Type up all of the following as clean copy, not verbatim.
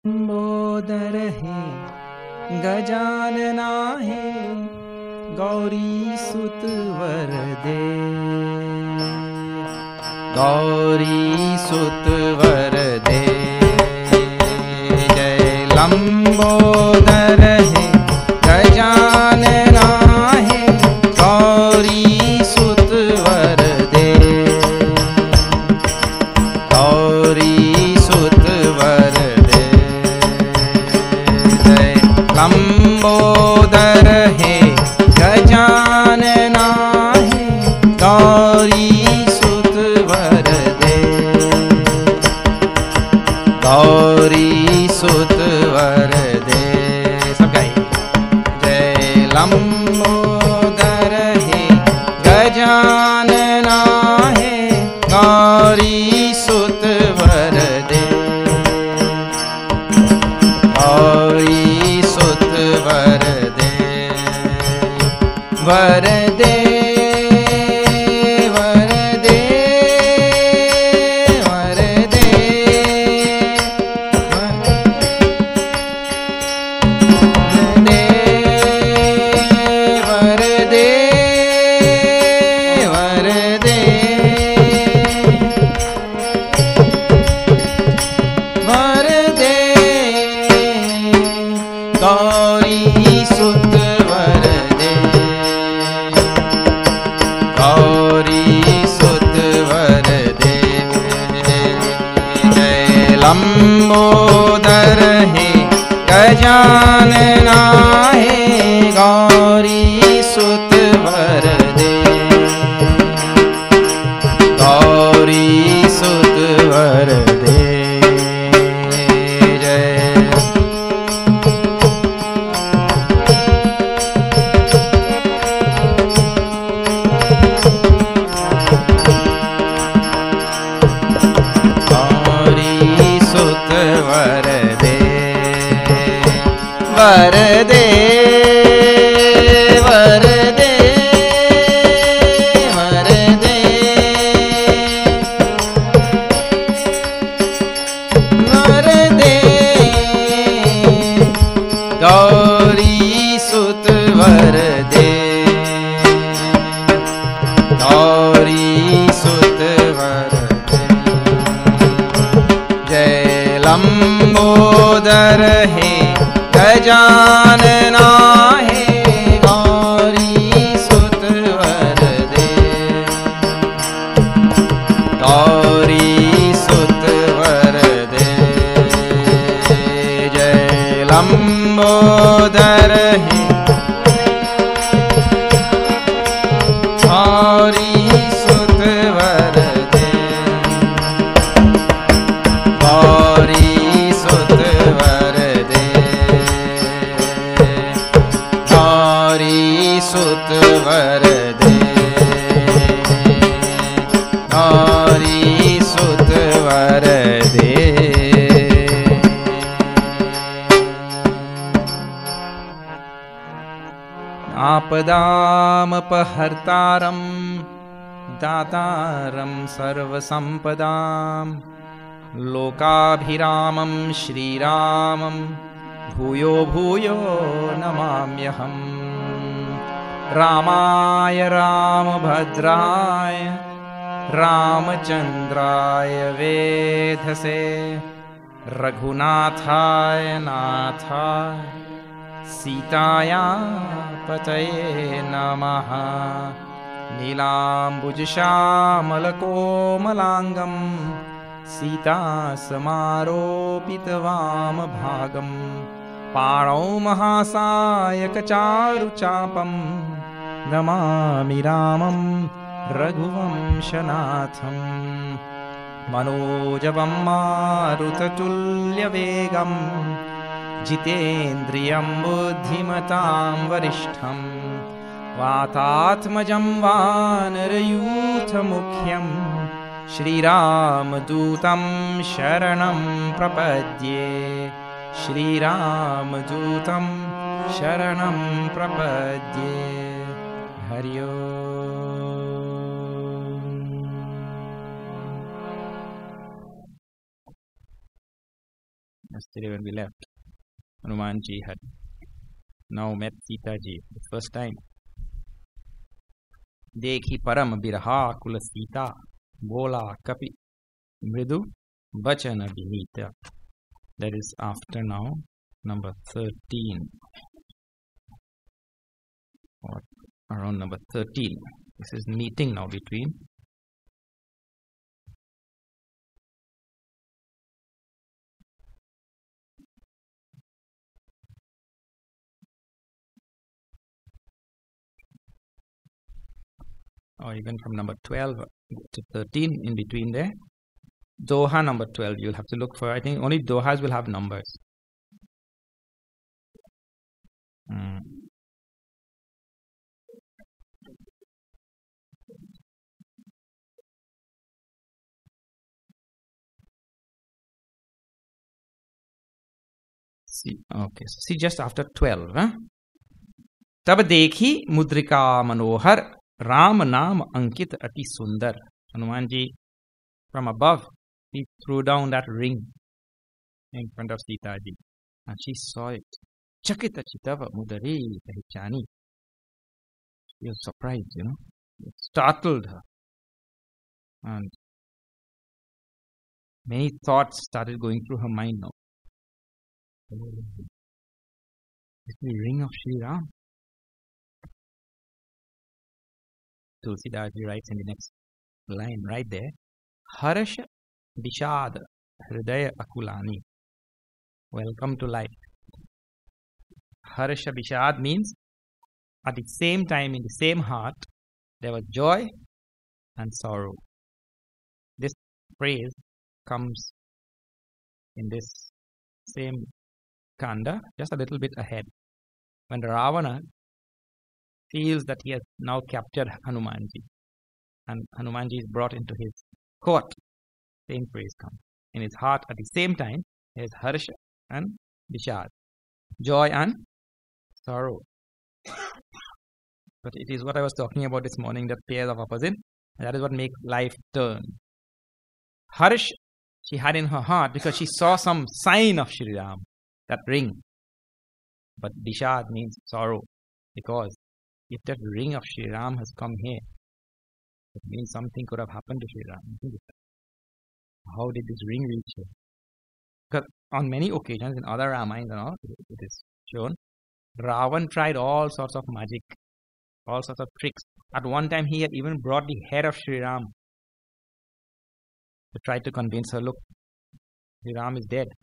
लंबोदर हे गजानना हे गौरी सुत वरदे गौरी सुत वरदे जय लंबोदर हे गजानना हे गौरी सुत वरदे गौरी सुत वरदे जय लंबोदर हे गजानना हे गौरी सुत वरदे गौरी सुत वरदे सब गाइए जय लंबोदर हे गजानना हे गौरी सुत वरदे गौरी सुत वरदे वरदे वरदे वरदे वरदे वरदे वरदे गौरी सुत वरदे गौरी सुत वरदे जय लंबोदर हे गजानना हे गौरी सुत वरदे गौरी सुत वरदे जय गौरी सुत वरदे वरदे वरदे वरदे वरदे गौरी सुत वरदे गौरी सुत वरदे जय लंबोदर हे गजानना हे गौरी सुत वरदे गौरी सुत वरदे जय लंबोदर हे गौरी सुत वरदे गौरी सुत वरदे गौरी सुत वरदे गौरी सुत वरदे आपदामपहर्तारं दातारं सर्वसम्पदां लोकाभिरामं श्रीरामं भूयो भूयो नमाम्यहम् रामाय रामभद्राय रामचन्द्राय वेधसे रघुनाथाय नाथाय सीताया पतये नमः नीलाम्बुजश्यामलकोमलाङ्गं सीतासमारोपितवामभागं पाणौ महासायकचारुचापं नमामि रामं रघुवंशनाथं मनोजवं मारुततुल्यवेगं जितेन्द्रियं बुद्धिमतां वरिष्ठं वातात्मजं वानरयूथमुख्यं श्रीरामदूतं शरणं प्रपद्ये श्रीरामदूतं शरणं प्रपद्ये हरि ओम। yesterday when we left. Hanumanji had now met Sita ji the first time. Dekhi param birha kula Sita bola kapi mridu bachana binita. That is after now number 13 or around number 13. This is meeting now between or even from number 12 to 13 in between there. Doha number 12 you'll have to look for. I think only Dohas will have numbers. See, okay, so see just after 12. Tab dekhi mudrika manohar Ram naam ankit ati sundar. Hanumanji from above he threw down that ring in front of Sita ji and she saw it. Chakita chitava mudari pahichani. She was surprised, it startled her, and many thoughts started going through her mind now. It's the ring of Sri Ram. Tulsidas ji writes in the next line right there, Harsha Vishad Hridaya Akulani. Welcome to life. Harsha Vishad means at the same time in the same heart there was joy and sorrow. This phrase comes in this same kanda just a little bit ahead when Ravana feels that he has now captured Hanumanji and Hanumanji is brought into his court. Same phrase comes. In his heart at the same time there is Harsha and Vishad, joy and sorrow. But it is what I was talking about this morning, that pairs of opposite, and that is what makes life turn. Harsh she had in her heart because she saw some sign of Shri Ram, that ring. But Vishad means sorrow, because if that ring of Shri Ram has come here, it means something could have happened to Shri Ram. How did this ring reach here? Because on many occasions in other Ramayana and all, it is shown, Ravan tried all sorts of magic, all sorts of tricks. At one time he had even brought the head of Shri Ram to try to convince her, look, Shri Ram is dead.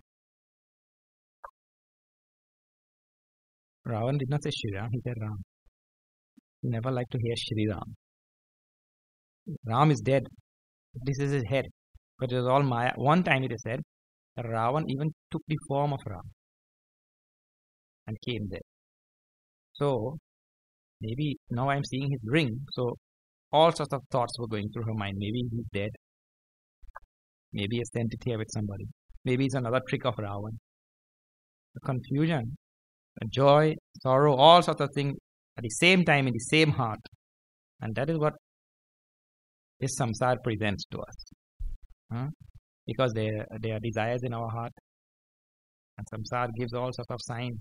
Ravan did not say Shri Ram, he said Ram. He never liked to hear Shri Ram. Ram is dead. This is his head. But it was all Maya. One time it is said that Ravan even took the form of Ram and came there. So maybe now I am seeing his ring. So all sorts of thoughts were going through her mind. Maybe he's dead. Maybe he has sent it here with somebody. Maybe it's another trick of Ravan. The confusion, the joy, sorrow, all sorts of things at the same time in the same heart. And that is what this samsara presents to us. Because there are desires in our heart. And samsara gives all sorts of signs.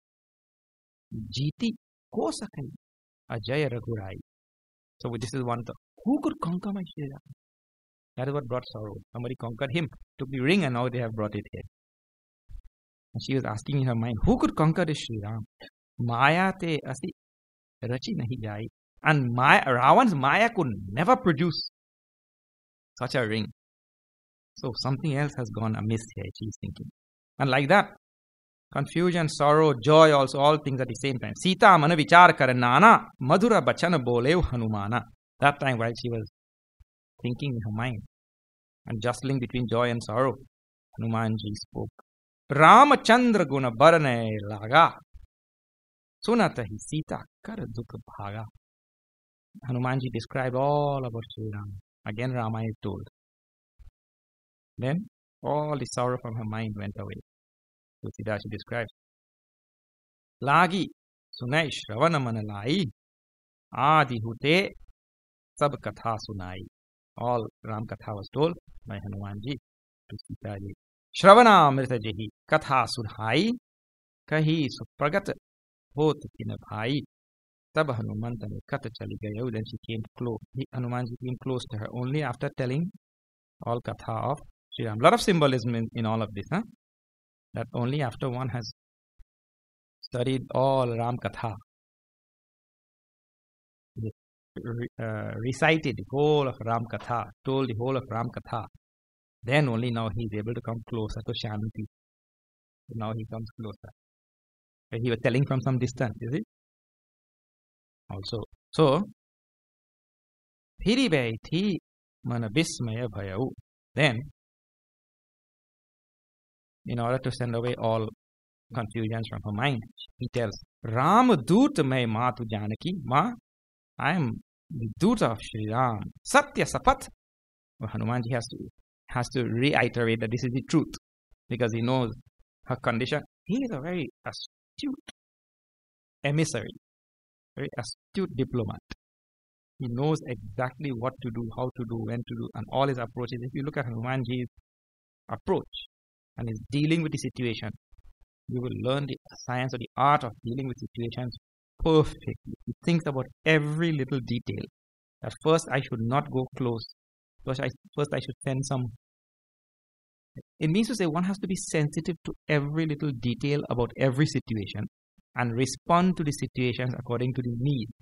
Jiti ko sakai ajaya raghurai. So this is one thought. Who could conquer my Shri Ram? That is what brought sorrow. Somebody conquered him, took the ring, and now they have brought it here. And she was asking in her mind, who could conquer this Shri Ram? Maya te asi rachi nahi jai. And Ravan's Maya could never produce such a ring. So something else has gone amiss here, she is thinking. And like that, confusion, sorrow, joy also, all things at the same time. Sita mana vichar karanana madhura bachana bolev Hanumana. That time while she was thinking in her mind and jostling between joy and sorrow, Hanumanji spoke. Ramachandra guna barane laga sunatahi Sita kar dukha bhaga. Hanumanji described all about Sri Ram. Again Rama is told. Then all the sorrow from her mind went away. Tulsidas describes. Lagi sunai shravana manalai adi hute sab katha sunai. All Ram Katha was told by Hanumanji to Sita ji. श्रवणामृत जही कथा सुनाई कही सुप्रगत होत किन भाई. तब हनुमंत ने कत चली गई. Then she came close. Hanuman ji came close to her only after telling all katha of Sri Ram. Lot of symbolism in all of this, huh? That only after one has studied all Ram katha, recited the whole of Ram katha, told the whole of Ram katha, then only now he is able to come closer to Shanti. Now he comes closer. He was telling from some distance, is it? Also, so Thiri thi mana vismaya bhayau. Then, in order to send away all confusions from her mind, he tells, Ram Doot mai matu Janaki, Ma, I am the Doot of Sri Ram. Satya Sapat. Hanumanji has to reiterate that this is the truth, because he knows her condition. He is a very astute emissary, very astute diplomat. He knows exactly what to do, how to do, when to do, and all his approaches. If you look at Hanumanji's approach and his dealing with the situation, you will learn the science or the art of dealing with situations perfectly. He thinks about every little detail. At first, I should not go close. First, I should send some. It means to say one has to be sensitive to every little detail about every situation and respond to the situations according to the needs.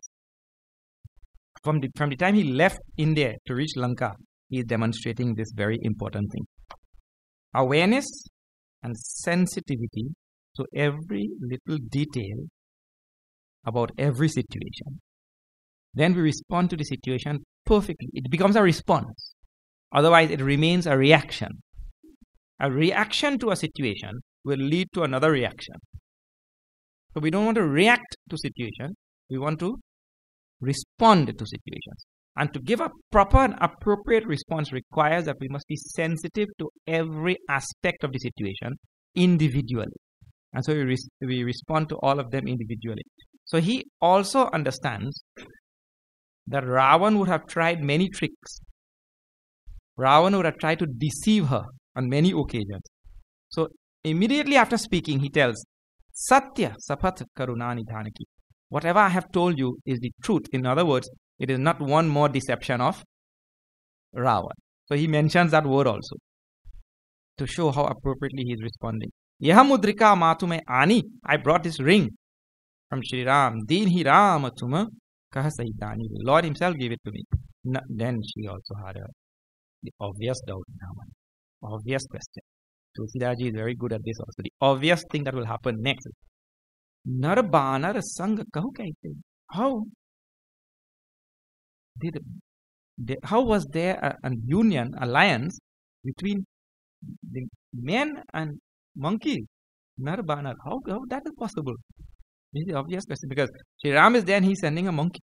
From the time he left India to reach Lanka, he is demonstrating this very important thing. Awareness and sensitivity to every little detail about every situation. Then we respond to the situation perfectly. It becomes a response. Otherwise, it remains a reaction. A reaction to a situation will lead to another reaction. So we don't want to react to situations. We want to respond to situations. And to give a proper and appropriate response requires that we must be sensitive to every aspect of the situation individually. And so we respond to all of them individually. So he also understands that Ravan would have tried many tricks. Ravan would have tried to deceive her on many occasions. So immediately after speaking, he tells, Satya Sapat Karunani Dhanaki. Whatever I have told you is the truth. In other words, it is not one more deception of Ravan. So he mentions that word also to show how appropriately he is responding. Yaha mudrika matume ani. I brought this ring from Sri Ram. Dinhi Rama tuma kaha sahitani. Lord himself gave it to me. Then she also had the obvious doubt in her mind. Obvious question. Tulsidaji is very good at this also. The obvious thing that will happen next is Narbanar Sangha Kahu Kaite. How was there an union, alliance between the men and monkeys? Narbanar. How that is possible? This is the obvious question, because Sri Ram is there and he is sending a monkey.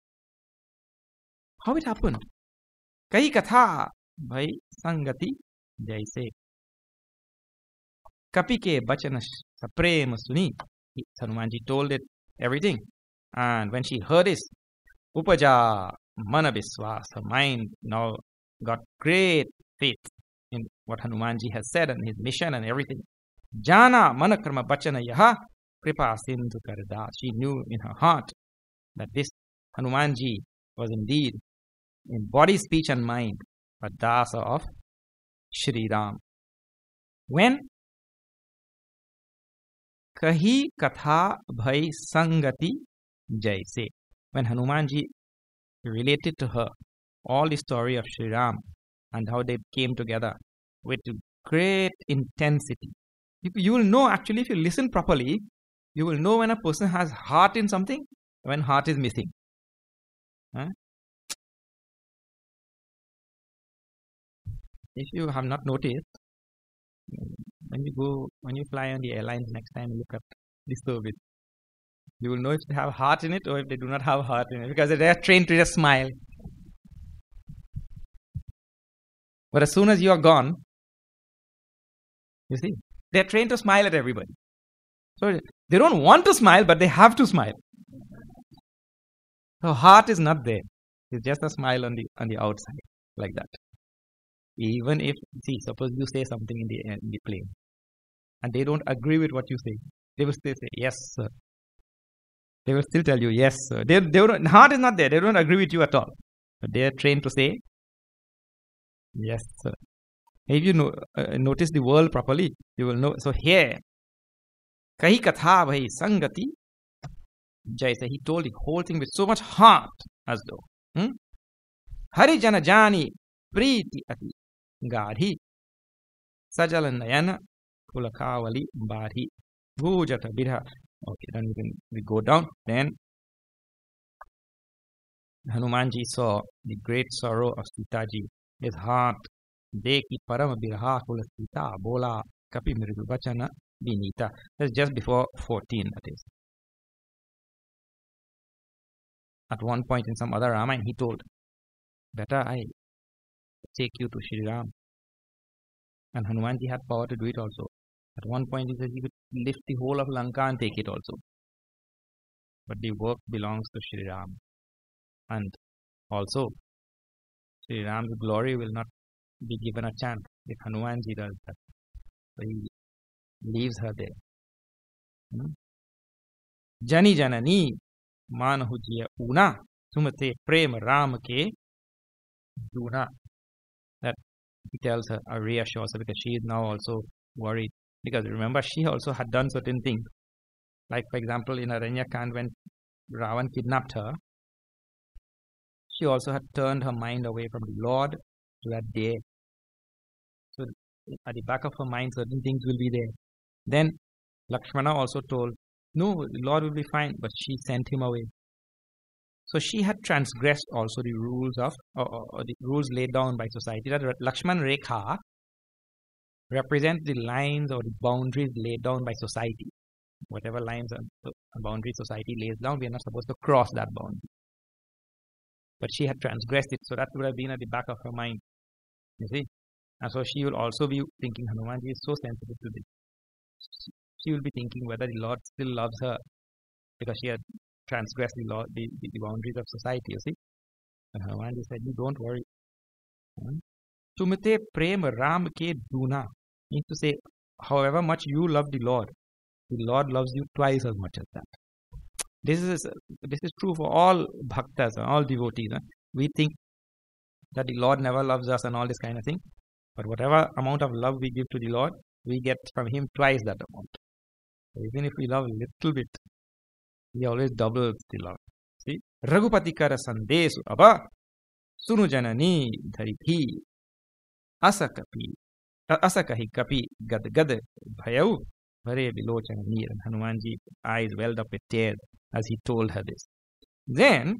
How it happened? Kahi katha bhai sangati jaise. Kapi ke bachana saprema suni. Hanumanji told it everything. And when she heard this, Upaja Manabiswas, her mind now got great faith in what Hanumanji has said and his mission and everything. Jana Manakarma Bachana Yaha Kripa Sindhu Karda. She knew in her heart that this Hanumanji was indeed in body, speech and mind a dasa of Shri Ram. When Kahi Katha Bhai Sangati Jaise. When Hanumanji related to her all the story of Sri Ram and how they came together with great intensity. You will know, actually, if you listen properly, you will know when a person has heart in something, when heart is missing. If you have not noticed, when you fly on the airlines next time, look at the service. You will know if they have heart in it or if they do not have heart in it, because they are trained to just smile. But as soon as you are gone, you see, they are trained to smile at everybody. So they don't want to smile, but they have to smile. So heart is not there. It's just a smile on the outside, like that. Even if, see, suppose you say something in the plane and they don't agree with what you say, they will still say, yes, sir. They will still tell you, yes, sir. They don't, heart is not there. They don't agree with you at all. But they are trained to say, yes, sir. If you notice the world properly, you will know. So here, kahi katha bhai sangati, jaisa, he told the whole thing with so much heart, as though. Hari jana jani priti ati gadhi, sajal nayana pulakavali badhi, bhujata bidha. Okay, then we go down. Then Hanumanji saw the great sorrow of Sitaji. His heart, Deki Parama Birha Kula Sita, Bola, Kapi Mridu Vachana, Vinita. That's just before 14, that is. At one point in some other Ramayana, he told, better I take you to Shri Ram. And Hanumanji had power to do it also. At one point, he said he would lift the whole of Lanka and take it also. But the work belongs to Shri Ram. And also, Shri Ram's glory will not be given a chance if Hanumanji does that. So he leaves her there. Jani Janani Manhujiya Una Sumate Prem Ram Ke Duna. That he tells her, reassures her, because she is now also worried. Because remember, she also had done certain things. Like, for example, in Aranyakand, when Ravan kidnapped her, she also had turned her mind away from the Lord to that day. So, at the back of her mind, certain things will be there. Then, Lakshmana also told, no, the Lord will be fine, but she sent him away. So, she had transgressed also the rules of, or the rules laid down by society. That Lakshman Rekha represents the lines or the boundaries laid down by society. Whatever lines and boundaries society lays down, we are not supposed to cross that boundary. But she had transgressed it, so that would have been at the back of her mind. You see? And so she will also be thinking, Hanumanji is so sensitive to this. She will be thinking whether the Lord still loves her because she had transgressed the boundaries of society, you see? And Hanumanji said, you don't worry. Tumte prem ram ke duna. Means to say, however much you love the Lord loves you twice as much as that. This is true for all bhaktas, all devotees. We think that the Lord never loves us and all this kind of thing. But whatever amount of love we give to the Lord, we get from Him twice that amount. So even if we love a little bit, He always doubles the love. See? Raghupati kara sandesu abha sunu janani dhariti asakahi kapi gad bhayau bhare bilochana neer. And Hanumanji's eyes welled up with tears as he told her this. Then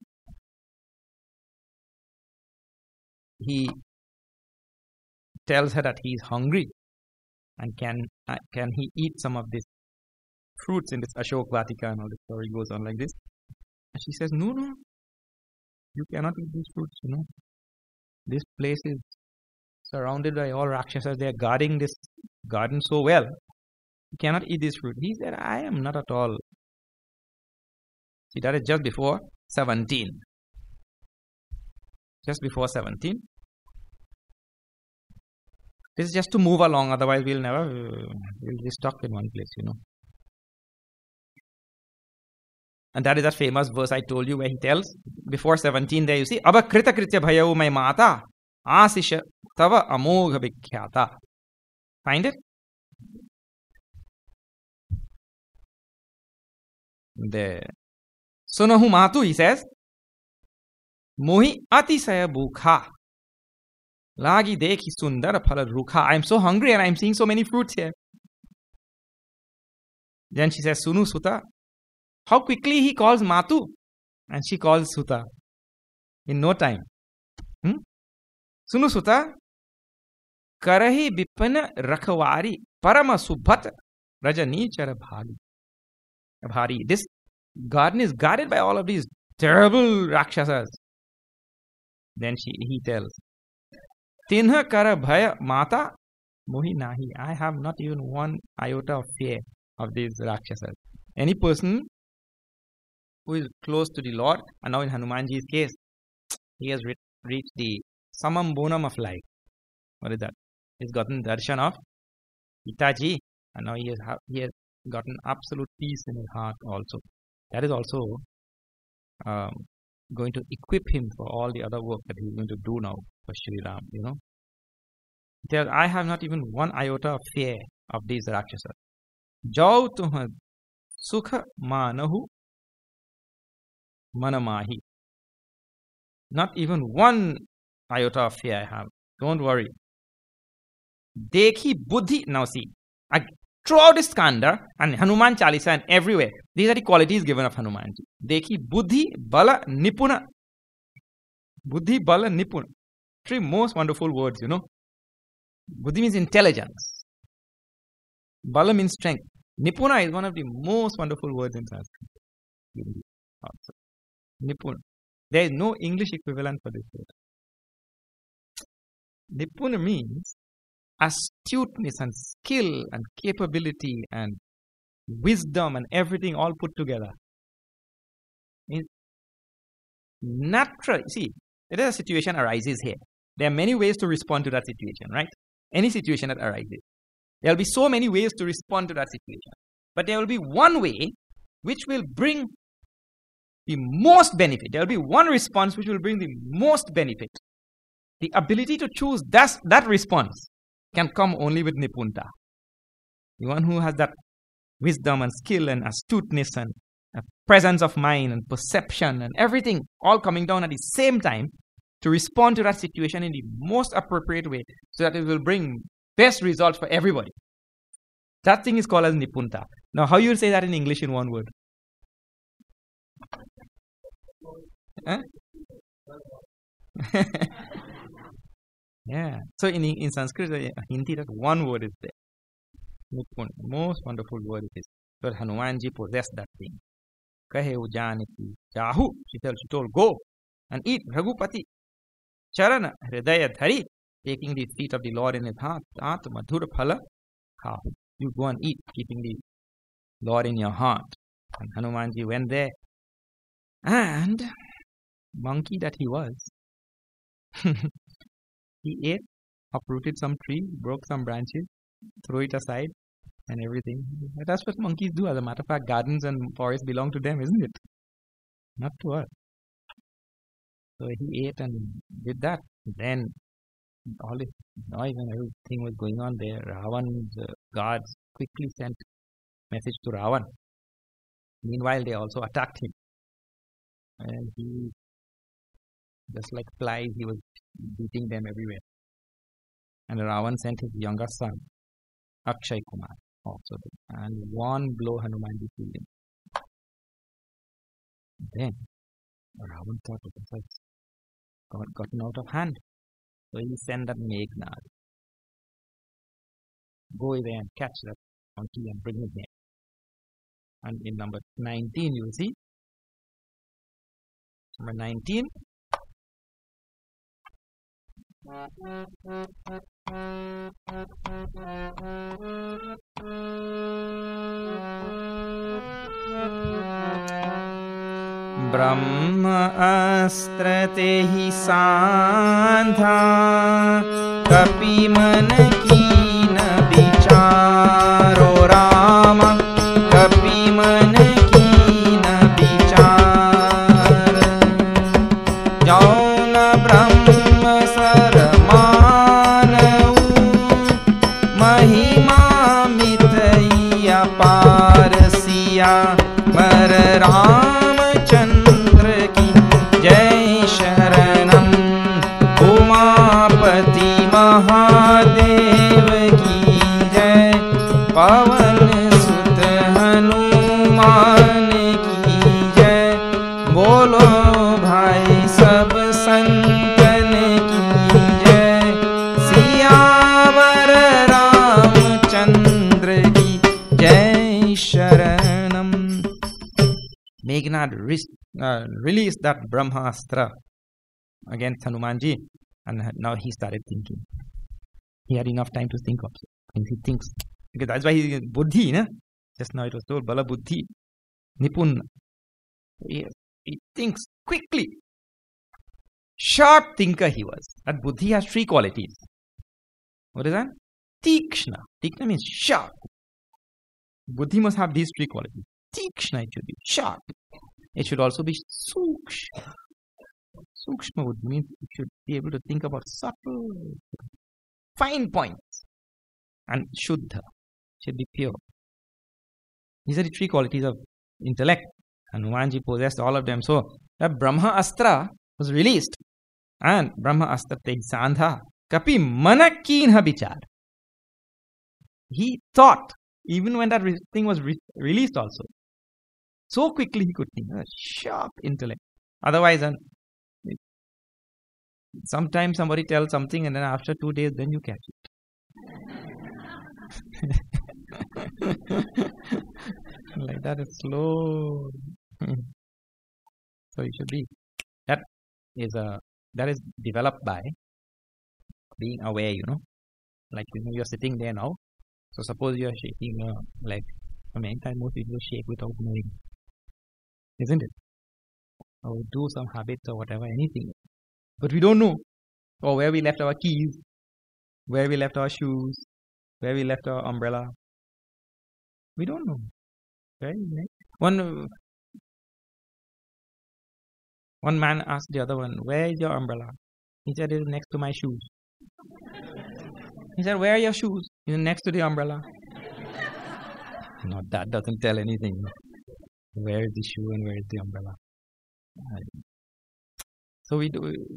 he tells her that he is hungry and can he eat some of these fruits in this Ashok Vatika, and all the story goes on like this. And she says, no, you cannot eat these fruits, This place is surrounded by all Rakshasas. They are guarding this garden so well. You cannot eat this fruit. He said, I am not at all. See, that is just before 17. Just before 17. This is just to move along, otherwise we'll be stuck in one place, And that is that famous verse I told you where he tells, before 17 there you see, Abha krita kritya bhayau mai mata, asisha tava amogha vikhyata. Find it? There. Sunahu matu, he says, mohi atisaya bhukha. Lagi dekhi sundara phala rukha. I am so hungry and I am seeing so many fruits here. Then she says, Sunu Suta. How quickly he calls Matu and she calls Suta. In no time. Sunu Suta. Karahi bipana rakhwari parama subhat rajanichara bhari. This garden is guarded by all of these terrible Rakshasas. Then he tells, Tinha kara bhaya mata mohi nahi. I have not even one iota of fear of these Rakshasas. Any person who is close to the Lord, and now in Hanumanji's case, he has reached the samam bonum of life. What is that? He's gotten darshan of Pitaji, and now he has gotten absolute peace in his heart also. That is also going to equip him for all the other work that he's going to do now for Sri Ram, you know. I have not even one iota of fear of these Rakshasas. Jau tumha sukha manahu manamahi. Not even one iota of fear I have. Don't worry. Dekhi buddhi. Now see, throughout this Skanda and Hanuman Chalisa and everywhere, these are the qualities given of Hanumanji. Dekhi buddhi bala nipuna. Buddhi bala nipuna. Three most wonderful words, you know. Buddhi means intelligence. Bala means strength. Nipuna is one of the most wonderful words in Sanskrit. Nipuna. There is no English equivalent for this word. Nipuna means astuteness and skill and capability and wisdom and everything all put together. Natural. See, there is a situation arises here. There are many ways to respond to that situation, right? Any situation that arises. There will be so many ways to respond to that situation. But there will be one way which will bring the most benefit. There will be one response which will bring the most benefit. The ability to choose that response can come only with Nipunta. The one who has that wisdom and skill and astuteness and presence of mind and perception and everything all coming down at the same time to respond to that situation in the most appropriate way so that it will bring best results for everybody. That thing is called as Nipunta. Now, how you say that in English in one word? Huh? Yeah. So in Sanskrit, Hindi, that one word is there. Nipun. Most wonderful word it is. But Hanumanji possessed that thing. Kahe ujaniti jahu. She told, go and eat Raghupati. Charana hridaya dhari. Taking the feet of the Lord in his heart. Tat madhur phala. You go and eat, keeping the Lord in your heart. And Hanumanji went there. And monkey that he was, he ate, uprooted some tree, broke some branches, threw it aside, and everything. That's what monkeys do. As a matter of fact, gardens and forests belong to them, isn't it? Not to us. So he ate and did that. Then all this noise and everything was going on there. Ravan's guards quickly sent message to Ravan. Meanwhile, they also attacked him. And he, just like flies, he was beating them everywhere. And Ravan sent his younger son, Akshay Kumar, also. And one blow Hanumanji killed him. Then Ravan thought it was gotten out of hand. So he sent that Meghnad. Go there and catch that monkey and bring him here. And in number 19, you will see. Number 19. Brahma astra tehi sandha kapi man ki na bicharo Rama kapi man ki na bichar jauna Brahma sarmanu mahima mitaya parsiya mar Ramchandra ki jai sharanam Umapati Mahadev ki jai Pavan Sut Hanuman ki jai Bolo bhai sab santan ki jai Siyavar Ramchandra ki jai sharanam. Meghnad released that Brahmastra against Hanumanji, and now he started thinking. He had enough time to think of things. He thinks. Because that's why he is buddhi, na? Just now it was told, bala buddhi, nipun. He thinks quickly. Sharp thinker he was. That buddhi has three qualities. What is that? Tikshna. Tikshna means sharp. Buddhi must have these three qualities. Tikshna, it should be sharp. It should also be sukshma. Sukshma would mean it should be able to think about subtle, fine points. And shuddha should be pure. These are the three qualities of intellect. And Hanumanji possessed all of them. So that Brahma Astra was released. And Brahma Astra te sandha kapi manakinha bichar. He thought, even when that thing was released also. So quickly he could think. Sharp intellect. Otherwise, sometimes somebody tells something and then after 2 days, then you catch it. Like that is slow. So you should be. That is developed by being aware, Like you're sitting there now. So suppose you are shaking your leg. Many times most people shake without knowing. Isn't it? Or do some habits or whatever, anything. But we don't know. Or where we left our keys, where we left our shoes, where we left our umbrella. We don't know. Right? One man asked the other one, "Where is your umbrella?" He said, "It is next to my shoes." He said, "Where are your shoes?" He said, "Next to the umbrella." No, that doesn't tell anything. Where is the shoe and where is the umbrella? So we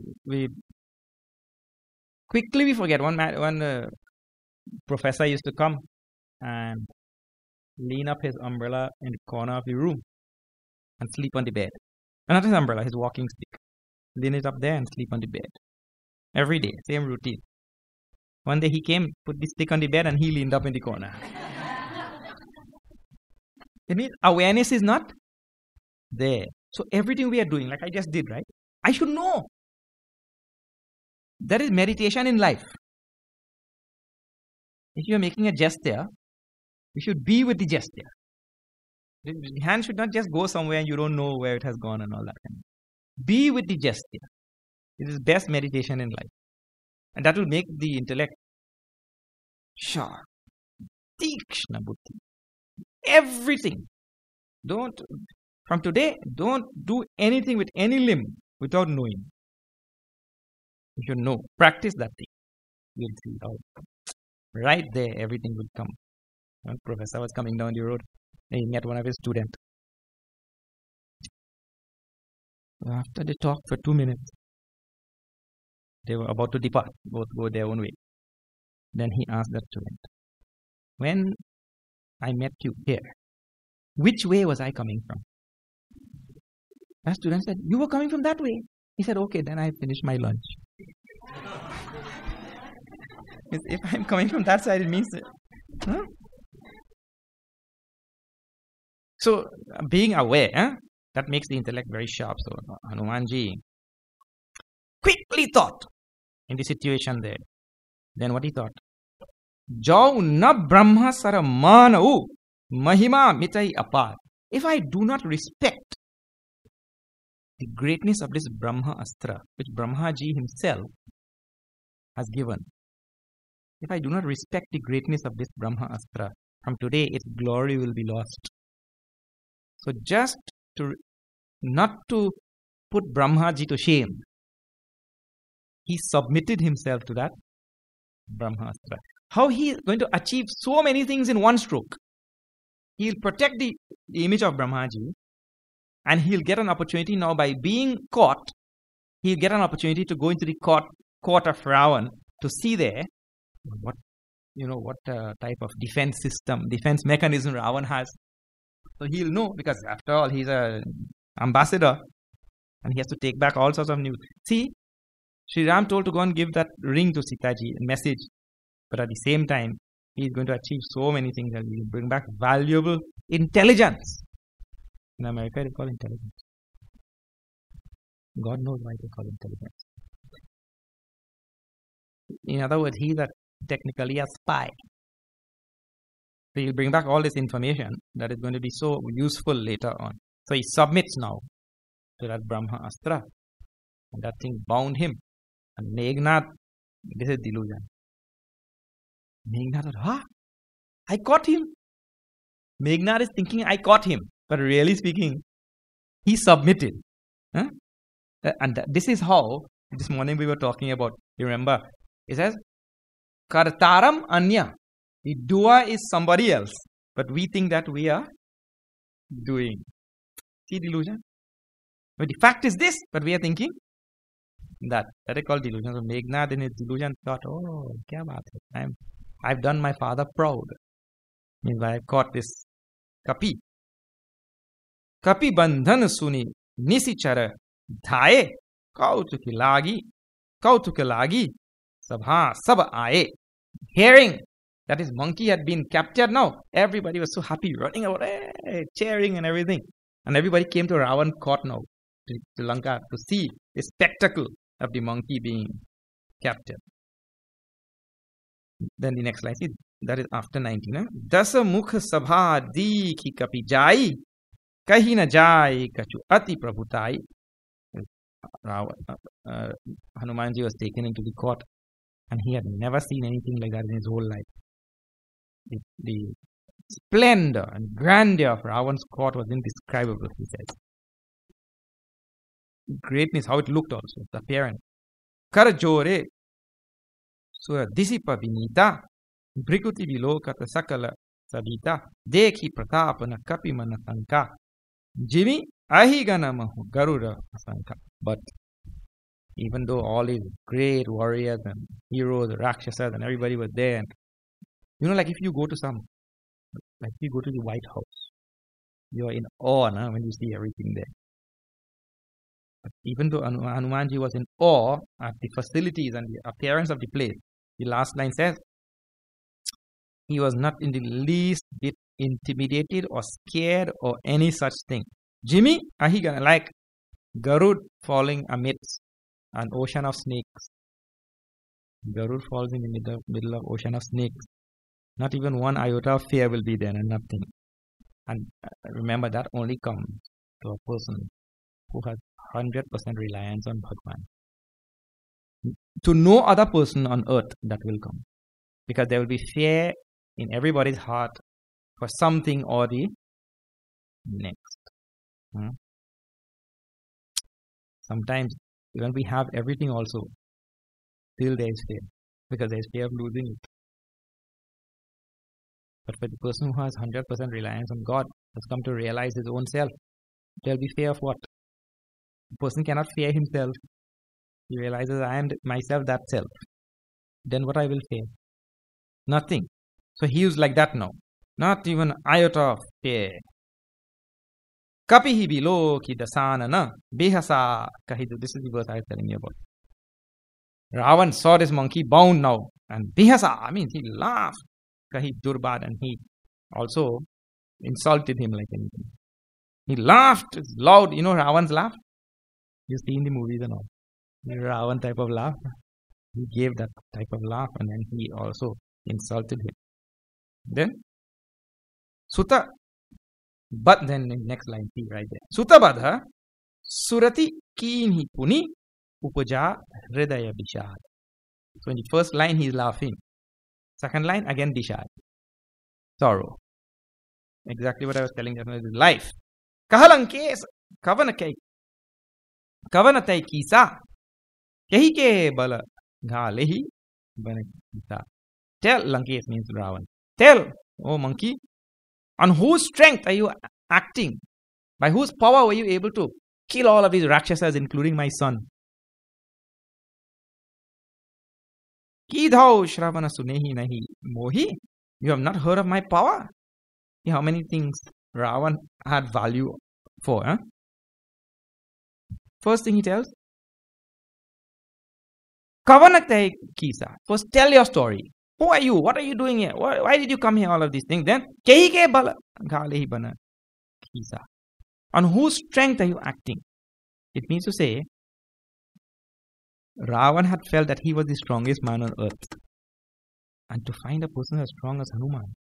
quickly forget. One professor used to come and lean up his umbrella in the corner of the room and sleep on the bed. And not his umbrella, his walking stick. Lean it up there and sleep on the bed. Every day, same routine. One day he came, put the stick on the bed and he leaned up in the corner. It means awareness is not there. So everything we are doing, like I just did, right? I should know. That is meditation in life. If you are making a gesture, you should be with the gesture. The hand should not just go somewhere and you don't know where it has gone and all that. Be with the gesture. It is best meditation in life. And that will make the intellect sharp. Tikshna buddhi. Everything. From today, don't do anything with any limb without knowing. You should know. Practice that thing. You'll see how right there everything will come. One professor was coming down the road and he met one of his students. After they talked for 2 minutes, they were about to depart, both go their own way. Then he asked that student, "When I met you here, which way was I coming from?" That student said, "You were coming from that way." He said, "Okay, then I finished my lunch." If I'm coming from that side, it means... Huh? So, being aware, that makes the intellect very sharp. So, Hanumanji quickly thought in the situation there. Then what he thought? Jau na brahma saramanau mahima mitai apar. If I do not respect the greatness of this Brahma Astra, which Brahmaji himself has given, if I do not respect the greatness of this Brahma Astra, from today its glory will be lost. So just not to put Brahmaji to shame, he submitted himself to that Brahmastra. How he is going to achieve so many things in one stroke. He'll protect the image of Brahmaji, and he'll get an opportunity now by being caught. He'll get an opportunity to go into the court of Ravan to see there what type of defense mechanism Ravan has. So he'll know, because after all he's an ambassador and he has to take back all sorts of news. See, Sri Ram told to go and give that ring to Sitaji, message. But at the same time, he is going to achieve so many things that he will bring back valuable intelligence. In America, they call intelligence. God knows why they call intelligence. In other words, he is technically a spy. So he'll bring back all this information that is going to be so useful later on. So he submits now to that Brahma Astra. And that thing bound him. And Meghnad, this is delusion. Meghnad thought, huh? I caught him. Meghnad is thinking, I caught him. But really speaking, he submitted. Huh? And this is how, this morning we were talking about, you remember, it says, Kartaram Anya. The doer is somebody else. But we think that we are doing. See delusion? But the fact is this, but we are thinking that. That is called delusion. So Meghnad in his delusion thought, oh, kya baat hai? I've done my father proud. Means I caught this Kapi. Kapi bandhan suni nisichara dhaye kautukilagi sabha sab aaye. Hearing that his monkey had been captured now, everybody was so happy, running out, cheering and everything. And everybody came to Ravan court now, to Lanka, to see the spectacle of the monkey being captured. Then the next line, see, that is after 19. Dasa mukh sabha dikhi kapi jai, kahi na jai kachu ati prabhutai. Hanumanji was taken into the court, and he had never seen anything like that in his whole life. The splendor and grandeur of Ravan's court was indescribable, he says. Greatness, how it looked also, the appearance. Karajore Sura Disipa Vinita Brikuti Vilokata Sakala Sabita Dekhi Pratapana Kapimana Sanka Jimmy Ahiganamahu Garuda Sanka. But even though all these great warriors and heroes, Rakshasas and everybody was there, and like if you go to like if you go to the White House, you are in awe when you see everything there. But even though Hanumanji was in awe at the facilities and the appearance of the place, the last line says, he was not in the least bit intimidated or scared or any such thing. Jimmy, Ahigana, like Garud falling amidst an ocean of snakes. Garud falls in the middle of ocean of snakes. Not even one iota of fear will be there, and nothing. And remember, that only comes to a person who has 100% reliance on Bhagwan. To no other person on earth that will come. Because there will be fear in everybody's heart for something or the next. Sometimes when we have everything also, still there is fear. Because there is fear of losing it. But for the person who has 100% reliance on God, has come to realize his own self, there will be fear of what? The person cannot fear himself. He realizes, I am myself that self. Then what I will fear? Nothing. So he is like that now. Not even iota of fear. Kapihi bilo ki dasanana behasa kahidu. This is the verse I was telling you about. Ravan saw this monkey bound now. And behasa, means he laughed. Kahi durbad, and he also insulted him like anything. He laughed loud. Ravan's laugh? You see in the movies and all. The Ravan type of laugh. He gave that type of laugh, and then he also insulted him. Then Sutta, but then the next line, see right there. Sutta badha surati kinhi puni upaja hridaya bishad. So in the first line he is laughing. Second line again bishad. Sorrow. Exactly what I was telling you. Life. Kahalankes kavanakai kavanatai kisa kehi ke bala ghalehi banakisa. Tell, Lankes means Ravan. Tell, oh monkey, on whose strength are you acting? By whose power were you able to kill all of these Rakshasas, including my son? Kidhau Shravana Sunehi Nahi Mohi. You have not heard of my power? See how many things Ravan had value for. First thing he tells, Kavanatai Kisa. First tell your story. Who are you? What are you doing here? Why did you come here? All of these things. Then, Kehike Bala Galehi Bana Kisa. On whose strength are you acting? It means to say, Ravan had felt that he was the strongest man on earth. And to find a person as strong as Hanuman,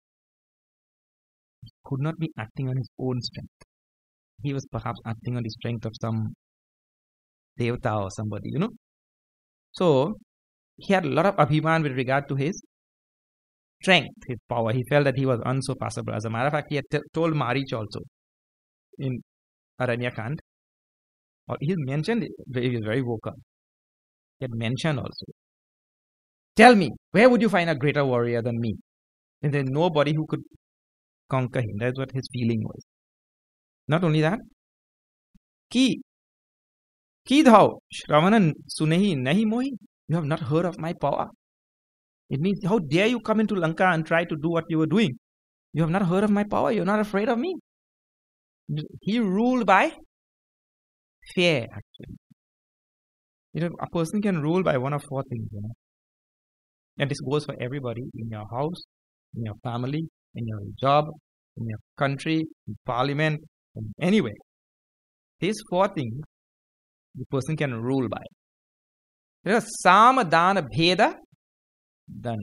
he could not be acting on his own strength. He was perhaps acting on the strength of some Devata or somebody, So, he had a lot of abhiman with regard to his strength, his power. He felt that he was unsurpassable. As a matter of fact, he had told Marich also in Aranyakand, or he mentioned it, he was very vocal. He had mentioned also, tell me, where would you find a greater warrior than me? And there's nobody who could conquer him. That's what his feeling was. Not only that, Ki dhao, Shravanan sunehi nahi mohi. You have not heard of my power. It means, how dare you come into Lanka and try to do what you were doing? You have not heard of my power. You're not afraid of me. He ruled by fear, actually. A person can rule by one of four things, And this goes for everybody in your house, in your family, in your job, in your country, in parliament, anywhere. These four things the person can rule by. There is Sama, Dana, Bheda, Dhan.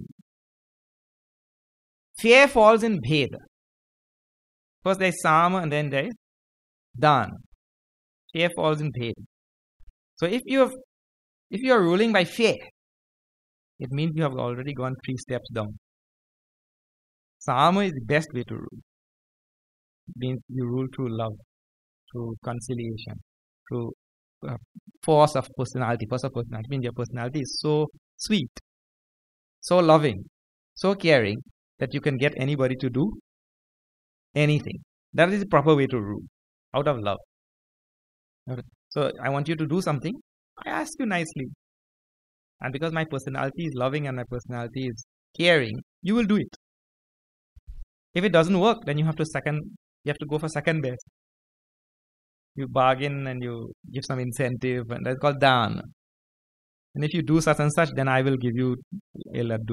Fear falls in Bheda. First there is Sama and then there is Dan. Fear falls in Bheda. So if you are ruling by fear, it means you have already gone 3 steps down. Sama is the best way to rule. It means you rule through love, through conciliation, through force of personality. Force of personality means your personality is so sweet, so loving, so caring that you can get anybody to do anything. That is the proper way to rule, out of love. So I want you to do something. I ask you nicely. And because my personality is loving and my personality is caring, you will do it. If it doesn't work, then you have to go for second best. You bargain and you give some incentive, and that's called Dan. And if you do such and such, then I will give you a laddu.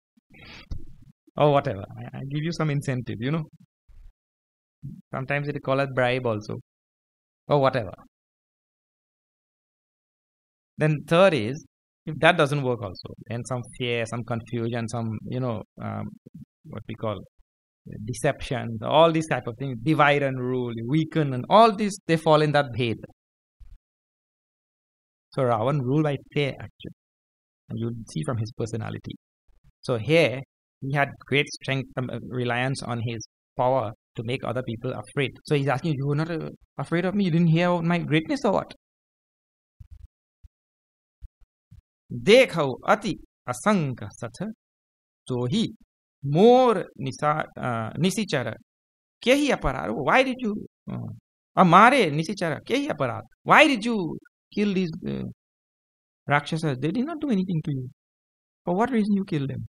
Or whatever. I give you some incentive, Sometimes it is called as bribe also. Or whatever. Then third is, if that doesn't work also, then some fear, some confusion, some, what we call deception, all these type of things, divide and rule, weaken, and all these, they fall in that bhed. So Ravan ruled by fear, actually. And you'll see from his personality. So here, he had great strength, reliance on his power to make other people afraid. So he's asking, you were not afraid of me? You didn't hear my greatness or what? Dekhau ati asanka satha tohi more nisichara kehi aparar. Why did you amare nisichara kehi aparar? Why did you kill these rakshasas? They did not do anything to you. For what reason you killed them?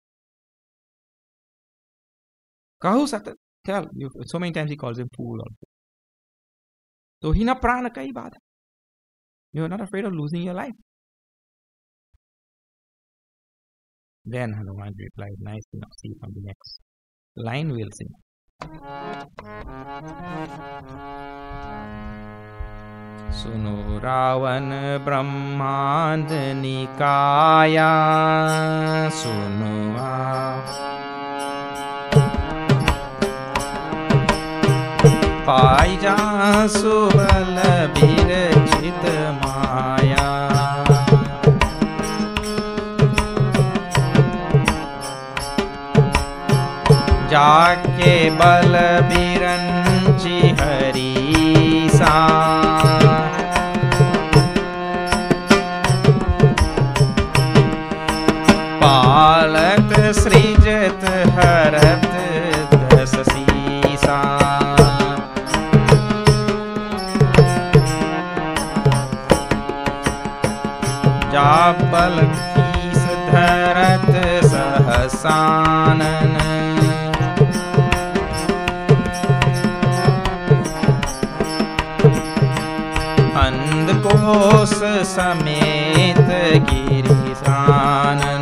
Kahu sat, tell you. So many times he calls him fool also. So hina prana kai baat. You are not afraid of losing your life. Then Hanuman replied nicely. Now see from the next line we'll sing. Suno Ravan Brahmand Nikaya Suno Paija Subal Birchit Maya जाके बल बिरंची हरी सा पालत सृजत हरत दस सीसा जा बल fees धरत सहसानन कोस समेत गिरिसानन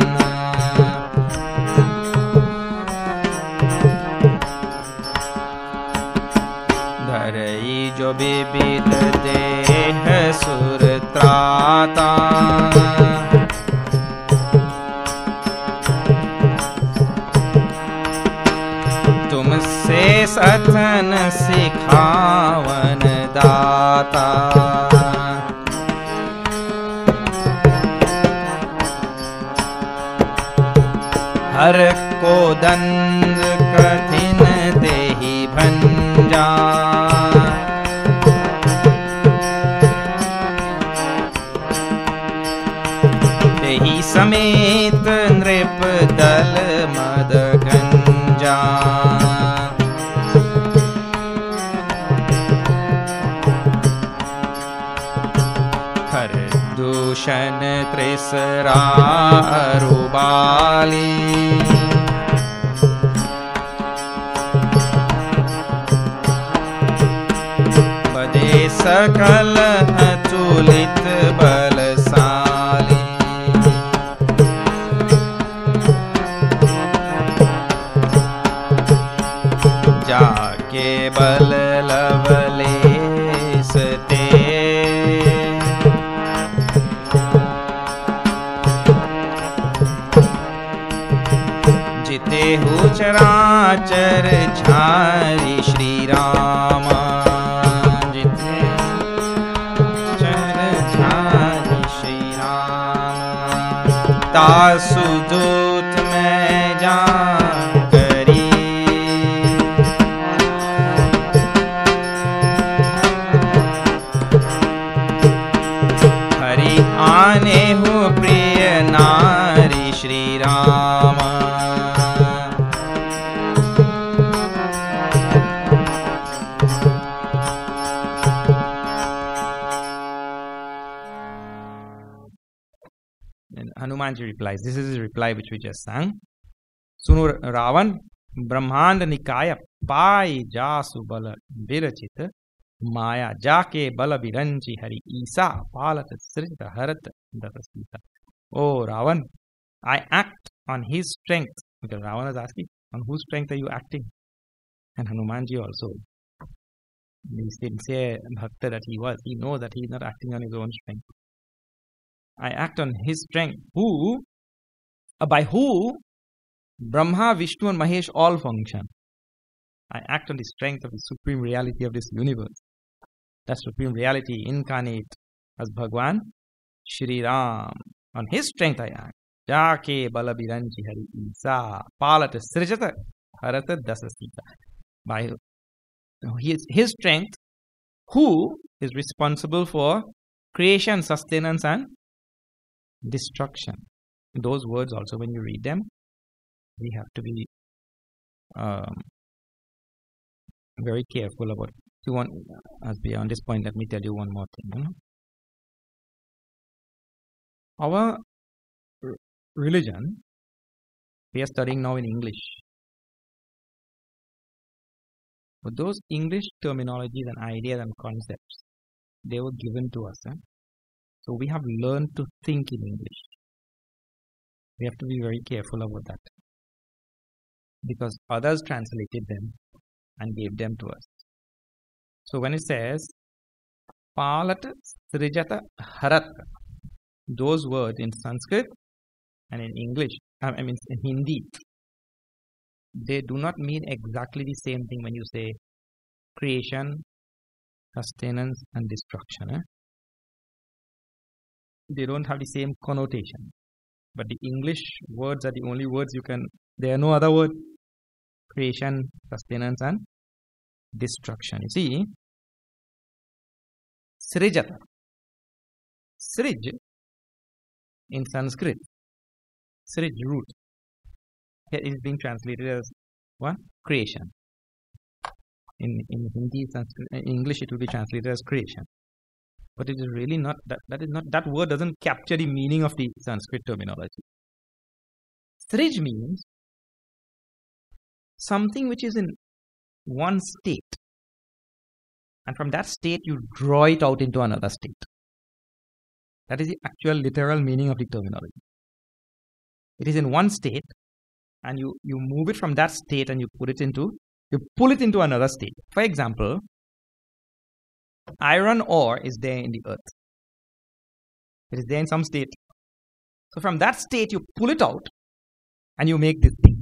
धरई जो विविध देह सुर त्राता तुमसे सतन सिखावन दाता हर कोदंड कठिन तेहि भंजा तेहि समेत नृप दल मद गंजा खर दूषण त्रिसरा अरुबाली बदे सकल अतुलित बलशाली जाके बल लवलेस ते जितेहु चराचर झारि श्री राम जिते चर झारि श्री राम तासु दूत में जा करी हरि आने हो प्रिय नारी Shri Ram Hanumanji replies, this is his reply which we just sang. Sunu Ravan, Brahmand Nikaya, Pai Jasu Bala Virachita, Maya Jake Bala Viranji Hari Isa, Palat Srita Harat Datasita. Oh Ravan, I act on his strength. Because Ravan is asking, on whose strength are you acting? And Hanumanji also. The sincere bhakta that he was, he knows that he is not acting on his own strength. I act on his strength. By who Brahma, Vishnu and Mahesh all function. I act on the strength of the supreme reality of this universe. That supreme reality incarnate as Bhagwan Shri Ram. On his strength I act. Jake balabiranji hari isa palata srijata harata dasasita. By his strength, who is responsible for creation, sustenance and destruction. Those words also, when you read them, we have to be very careful about. If you want, as beyond this point, let me tell you one more thing. Our religion, we are studying now in English. But those English terminologies and ideas and concepts, they were given to us. So we have learned to think in English. We have to be very careful about that. Because others translated them and gave them to us. So when it says, Palata Srijata Harat, those words in Sanskrit and in English, I mean in Hindi, they do not mean exactly the same thing when you say creation, sustenance and destruction. They don't have the same connotation. But the English words are the only words you can, there are no other words. Creation, sustenance and destruction. You see, Srijata. Srij in Sanskrit, Srij root. Here is being translated as what? Creation. In Hindi, Sanskrit, in English it will be translated as creation. But it is really not, that word doesn't capture the meaning of the Sanskrit terminology. Srij means something which is in one state. And from that state you draw it out into another state. That is the actual literal meaning of the terminology. It is in one state and you move it from that state and you pull it into another state. For example, iron ore is there in the earth. It is there in some state. So from that state you pull it out and you make this thing.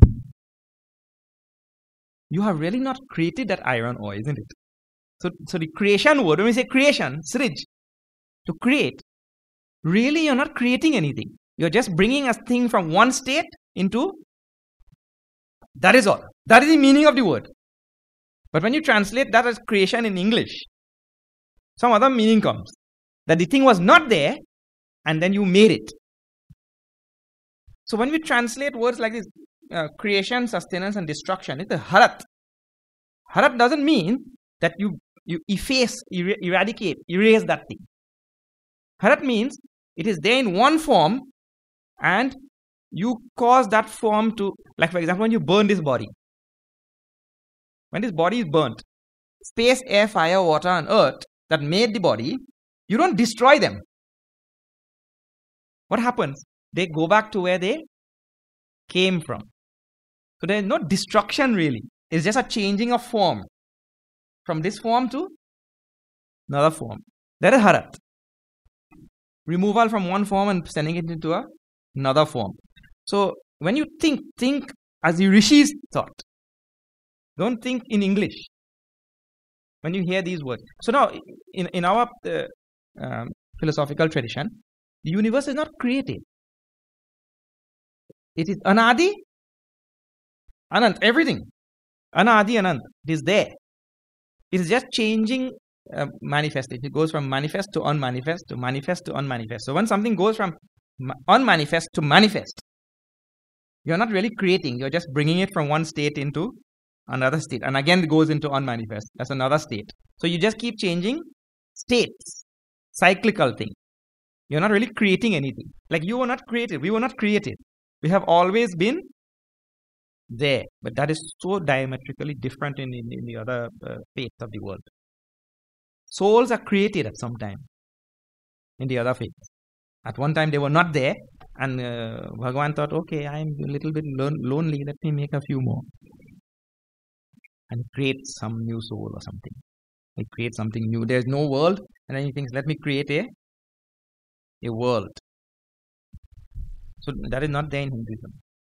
You have really not created that iron ore, isn't it? So the creation word, when we say creation, srij, to create, really you're not creating anything. You're just bringing a thing from one state into That is all. That is the meaning of the word. But when you translate that as creation in English, some other meaning comes. That the thing was not there and then you made it. So when we translate words like this, creation, sustenance and destruction, it's a harat. Harat doesn't mean that you efface, eradicate, erase that thing. Harat means it is there in one form and you cause that form to, like for example, when you burn this body. When this body is burnt, space, air, fire, water and earth that made the body, you don't destroy them. What happens? They go back to where they came from. So there is no destruction really. It's just a changing of form. From this form to another form. That is harat. Removal from one form and sending it into another form. So when you think as the rishis thought. Don't think in English when you hear these words. So now in our philosophical tradition, the universe is not created. It is anadi, anant, everything. Anadi, anant. It is there. It is just changing manifestation. It goes from manifest to unmanifest to manifest to unmanifest. So when something goes from unmanifest to manifest, you're not really creating. You're just bringing it from one state into another state. And again it goes into unmanifest. That's another state. So you just keep changing states. Cyclical thing. You're not really creating anything. Like you were not created. We were not created. We have always been there. But that is so diametrically different in the other faiths of the world. Souls are created at some time in the other faiths. At one time they were not there. And Bhagavan thought, okay, I'm a little bit lonely. Let me make a few more. And create some new soul or something. He creates something new. There's no world. And then he thinks, let me create a world. So that is not there in Hinduism.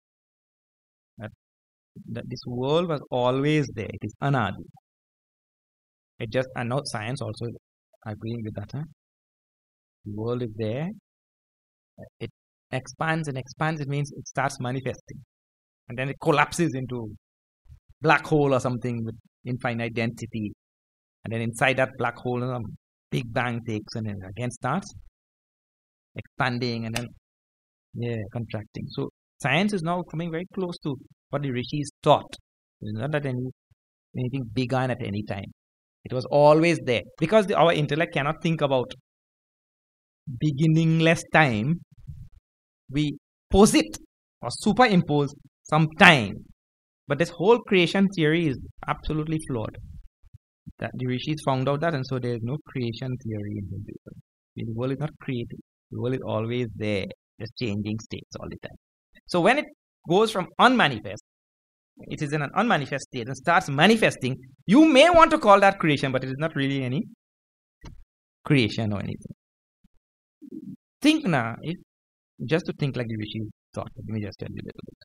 That this world was always there. It is anadi. It just, and now science also agreeing with that. The world is there. It expands and expands. It means it starts manifesting. And then it collapses into black hole or something with infinite density. And then inside that black hole, a big bang takes and then again starts expanding and then contracting. So science is now coming very close to what the rishis taught. It's not that anything began at any time. It was always there. Because our intellect cannot think about beginningless time, we posit or superimpose some time. But this whole creation theory is absolutely flawed. That the rishis found out that, and so there is no creation theory in Hinduism. The world is not created. The world is always there, just changing states all the time. So when it goes from unmanifest, it is in an unmanifest state and starts manifesting, you may want to call that creation, but it is not really any creation or anything. Think now, just to think like the rishis thought. Let me just tell you a little bit.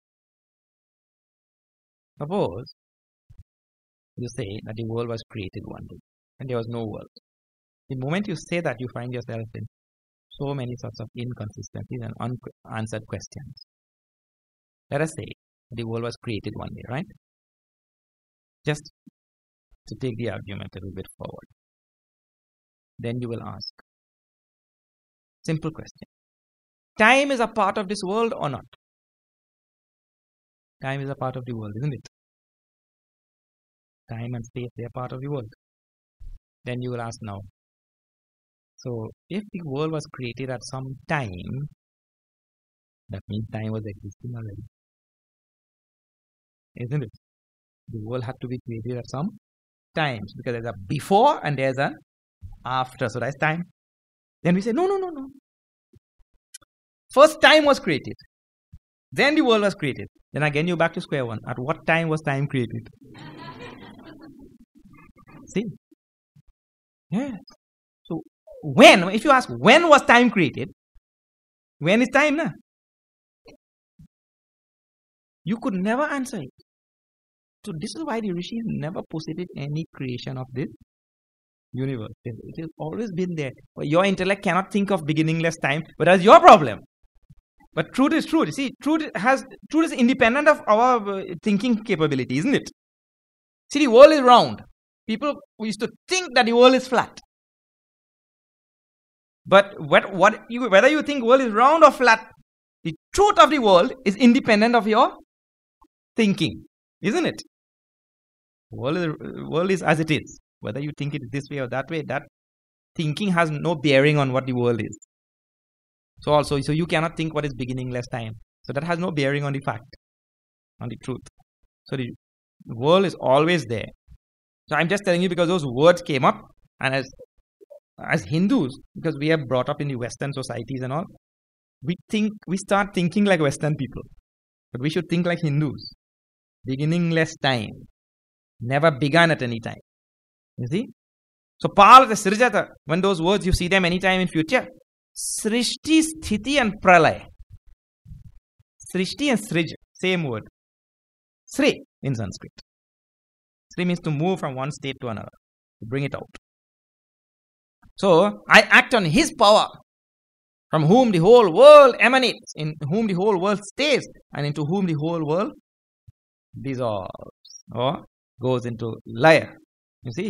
Suppose you say that the world was created one day and there was no world. The moment you say that, you find yourself in so many sorts of inconsistencies and unanswered questions. Let us say the world was created one day, right? Just to take the argument a little bit forward. Then you will ask, simple question. Time is a part of this world or not? Time is a part of the world, isn't it? Time and space, they are part of the world. Then you will ask now. So, if the world was created at some time, that means time was existing already. Isn't it? The world had to be created at some times because there's a before and there's an after. So that's time. Then we say, no. First time was created. Then the world was created. Then again you're back to square one. At what time was time created? See? Yes. So when, if you ask when was time created, when is time now? You could never answer it. So this is why the rishis never posited any creation of this universe. It has always been there. Your intellect cannot think of beginningless time, but that's your problem. But truth is truth. You see, truth is independent of our thinking capability, isn't it? See, the world is round. People used to think that the world is flat. But whether you think world is round or flat, the truth of the world is independent of your thinking, isn't it? World is as it is. Whether you think it this way or that way, that thinking has no bearing on what the world is. So you cannot think what is beginningless time. So that has no bearing on the fact, on the truth. So the world is always there. So I'm just telling you because those words came up, and as Hindus, because we are brought up in the Western societies and all, we start thinking like Western people. But we should think like Hindus. Beginningless time. Never begun at any time. You see? So Palata Srijata, when those words you see them anytime in future, Srishti, Sthiti and Pralaya. Srishti and Srij, same word. Sri in Sanskrit. Sri means to move from one state to another, to bring it out. So I act on his power, from whom the whole world emanates, in whom the whole world stays, and into whom the whole world dissolves or goes into laya. You see?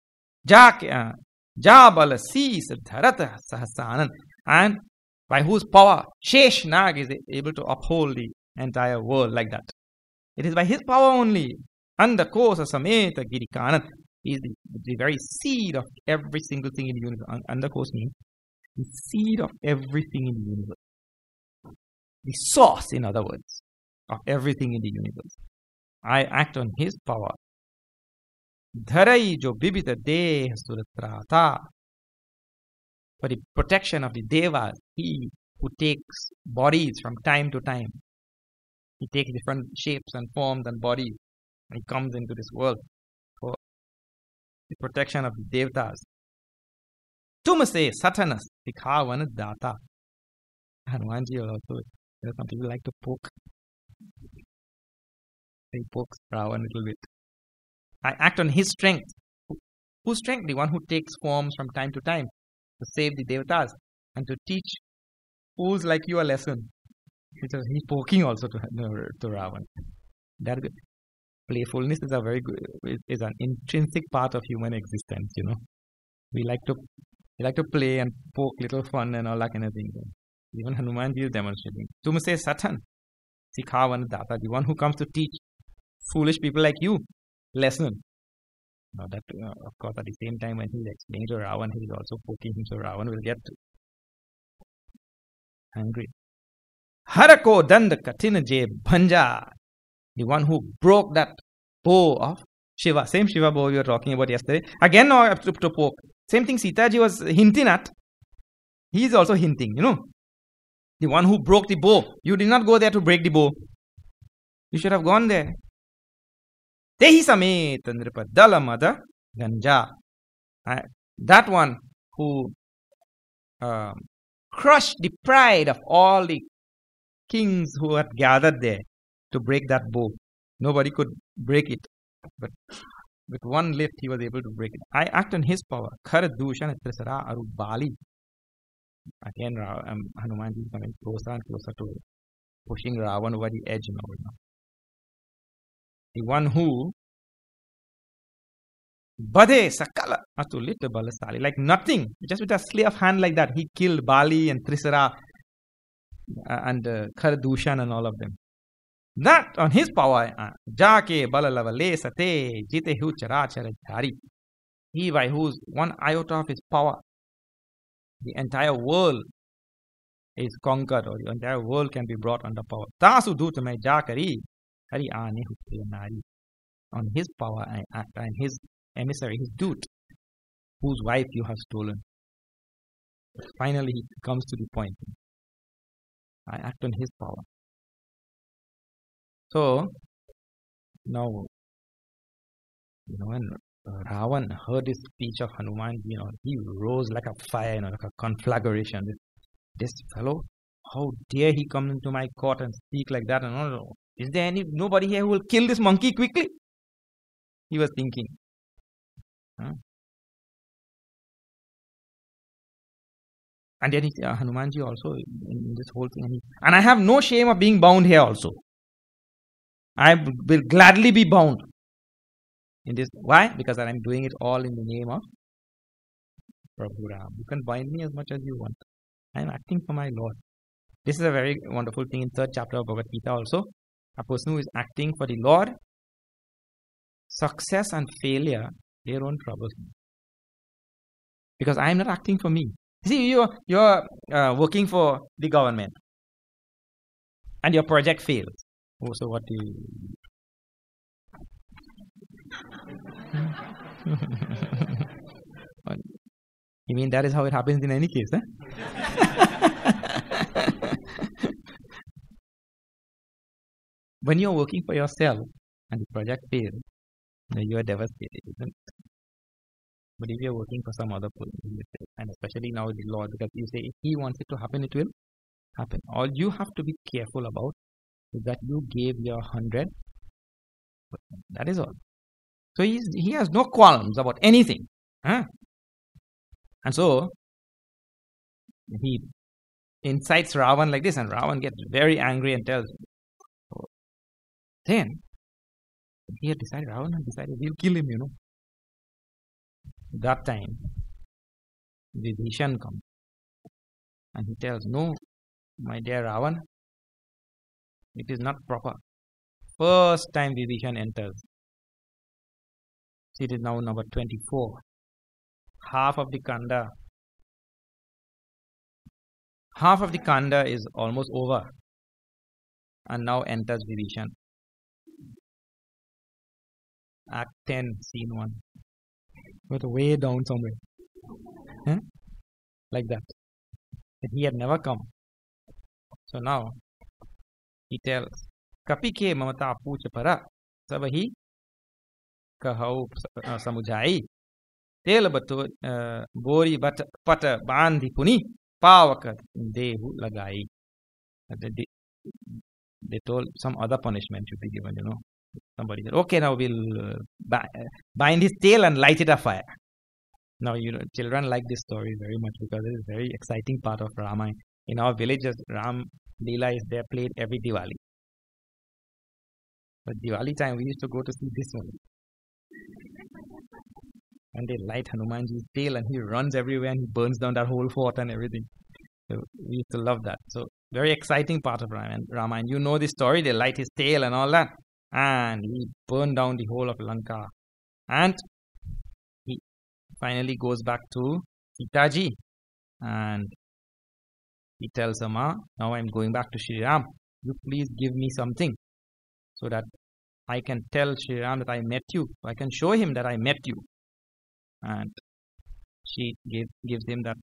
Jabala sees Dharata Sahasanan, and by whose power Shesh Nag is able to uphold the entire world like that. It is by his power only. Andakosa Sameta Girikanan is the very seed of every single thing in the universe. Andakos means the seed of everything in the universe. The source, in other words, of everything in the universe. I act on his power. Dharai jo bibita deh suratrata. For the protection of the devas, he who takes bodies from time to time. He takes different shapes and forms and bodies, and he comes into this world for the protection of the devatas. Tumase satanas dikhavan data. Hanumanji also, some people like to poke. He pokes Ravan a little bit. I act on his strength. Whose strength? The one who takes forms from time to time to save the devatas and to teach fools like you a lesson. Because he's poking also to Ravan. That playfulness is a very good, is an intrinsic part of human existence. You know, we like to play and poke, little fun and all that kind of thing. Even Hanumanji is demonstrating. Tumase Satan, Sikhavan Data, the one who comes to teach foolish people like you lesson. Now that, of course, at the same time when he's explaining to Ravan, he's also poking him, so Ravan will get angry. Harako Danda Katina Je Bhanja, the one who broke that bow of Shiva. Same Shiva bow we were talking about yesterday. Again, now up to poke. Same thing Sitaji was hinting at. He is also hinting, you know. The one who broke the bow. You did not go there to break the bow. You should have gone there. Tehi Samet Nripa Dalamada Ganja. That one who crushed the pride of all the kings who had gathered there to break that bow. Nobody could break it. But with one lift, he was able to break it. I act on his power. Khar Dushan Trisara Aru Bali. Again, Hanumanji is coming closer and closer to pushing Ravan over the edge now. The one who Bade Sakala Atulit Balasali, like nothing, just with a slay of hand like that, he killed Bali and Trisara and Khardushan and all of them. That on his power, Jake Balalavale Sate Jite Hu Charachari. He by whose one iota of his power, the entire world is conquered, or the entire world can be brought under power. Tasu Dutame Jakari. On his power I act, and his emissary, his dut, whose wife you have stolen. Finally, he comes to the point. I act on his power. So, now, when Ravan heard this speech of Hanuman, he rose like a fire, like a conflagration. This fellow, how dare he come into my court and speak like that? And all. Is there nobody here who will kill this monkey quickly? He was thinking. And then Hanumanji also in this whole thing. And I have no shame of being bound here also. I will gladly be bound in this. Why? Because I am doing it all in the name of Prabhu Ram. You can bind me as much as you want. I am acting for my Lord. This is a very wonderful thing in 3rd chapter of Bhagavad Gita also. A person who is acting for the Lord, success and failure, they don't trouble him. Because I am not acting for me. See, you're working for the government and your project fails. Oh, so what do you... You mean that is how it happens in any case, eh? When you're working for yourself and the project fails, you are devastated, isn't it? But if you're working for some other person, and especially now the Lord, because you say if He wants it to happen, it will happen. All you have to be careful about is that you gave your 100. That is all. So he has no qualms about anything. Huh? And so he incites Ravan like this, and Ravan gets very angry and tells. Then he had decided, Ravan had decided he'll kill him, That time, Vibhishan comes and he tells, no, my dear Ravan, it is not proper. First time Vibhishan enters. See, it is now number 24. Half of the Kanda is almost over. And now enters Vibhishan. Act 10, scene 1. But way down somewhere. Huh? Like that. But he had never come. So now, he tells, Kapike mamata pucha para, sabahi kahau samujai, tel batu bori pata bandhi puni, pavakat dehu lagai. They told some other punishment should be given, Somebody said, okay, now we'll bind his tail and light it afire. Now, children like this story very much because it is a very exciting part of Ramayana. In our villages, Ram Leela is there played every Diwali. But Diwali time, we used to go to see this one. And they light Hanumanji's tail and he runs everywhere and he burns down that whole fort and everything. So we used to love that. So very exciting part of Ramayana. You know the story, they light his tail and all that. And he burned down the whole of Lanka. And he finally goes back to Sitaji. And he tells her, Ma, now I'm going back to Shri Ram. You please give me something so that I can tell Shri Ram that I met you. So I can show him that I met you. And she gives him that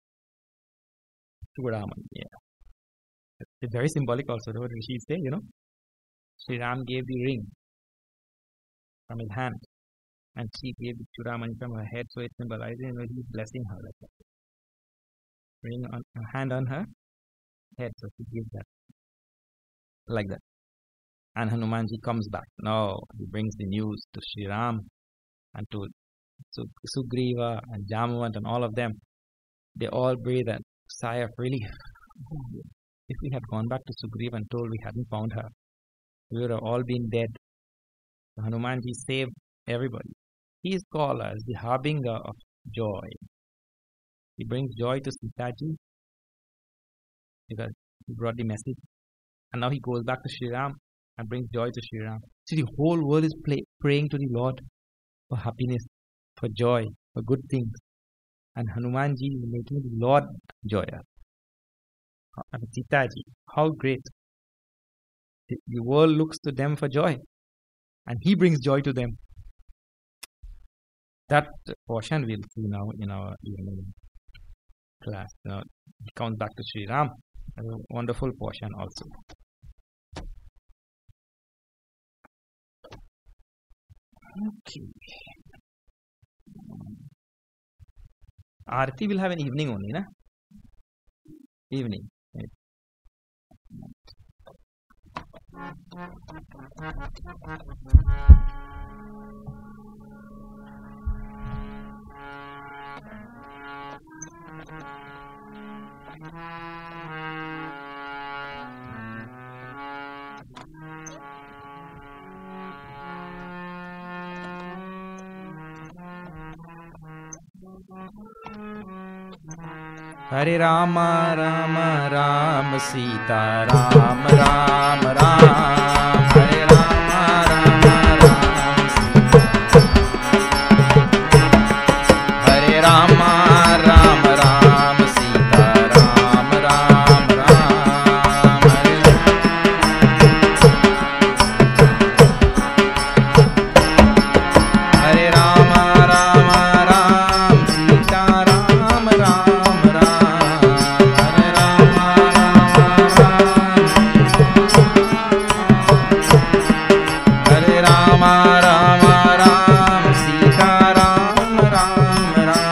to Raman. Yeah. It's very symbolic also. What did she say, Sri Ram gave the ring from his hand and she gave it to Raman from her head, so it symbolizes he's blessing her like that. Ring on her hand on her head, so she gives that like that. And Hanumanji comes back. Now he brings the news to Sri Ram and to Sugriva and Jamavant and all of them. They all breathe a sigh of relief. If we had gone back to Sugriva and told we hadn't found her, we would have all been dead. So Hanumanji saved everybody. He is called as the harbinger of joy. He brings joy to Sitaji because he brought the message. And now he goes back to Sri Ram and brings joy to Sri Ram. See, the whole world is praying to the Lord for happiness, for joy, for good things. And Hanumanji is making the Lord joyous. And Sitaji, how great. The world looks to them for joy. And he brings joy to them. That portion we'll see now in our evening class. Now, it comes back to Sri Ram. A wonderful portion also. Okay. Aarti will have an evening only, na? Evening. Right. Hare Rama Rama Rama Sita Ram Ram Ram Hare Rama Rama Rama Sita Hare Rama Rama Rama Sita Ram Ram Ram Hare Rama Rama Ram Sita Ram Ram Hare Rama Rama Ram Sita Ram Ram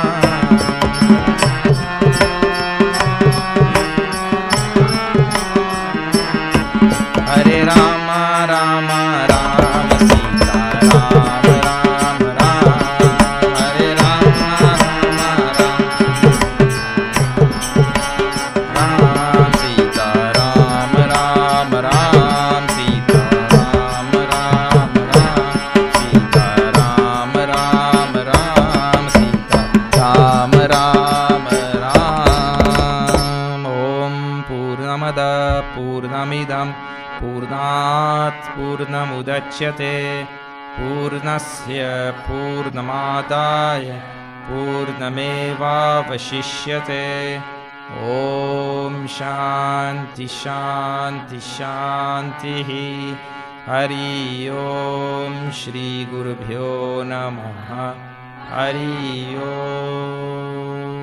Hare Rama Rama Ram Sita Ram Ram Hare Rama Rama Ram Sita Ram Ram Ram Sita Ram Ram Sita Ram Ram Ram Sita Ram Ram Ram Om Purnamada Purnamidam Purnat Purnamudachyate Purnasya Purnamadaya Purnameva Vashishyate Om Shanti Shanti Shanti Hari Om Shri Gurubhyo Namaha Hari Om.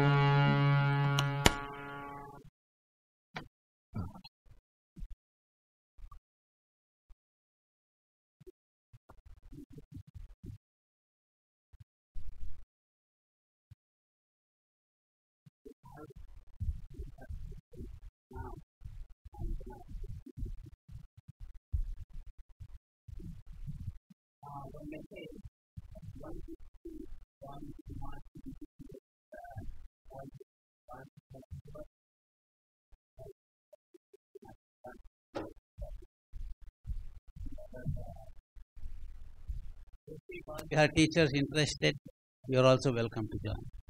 If you are teachers interested, you are also welcome to join.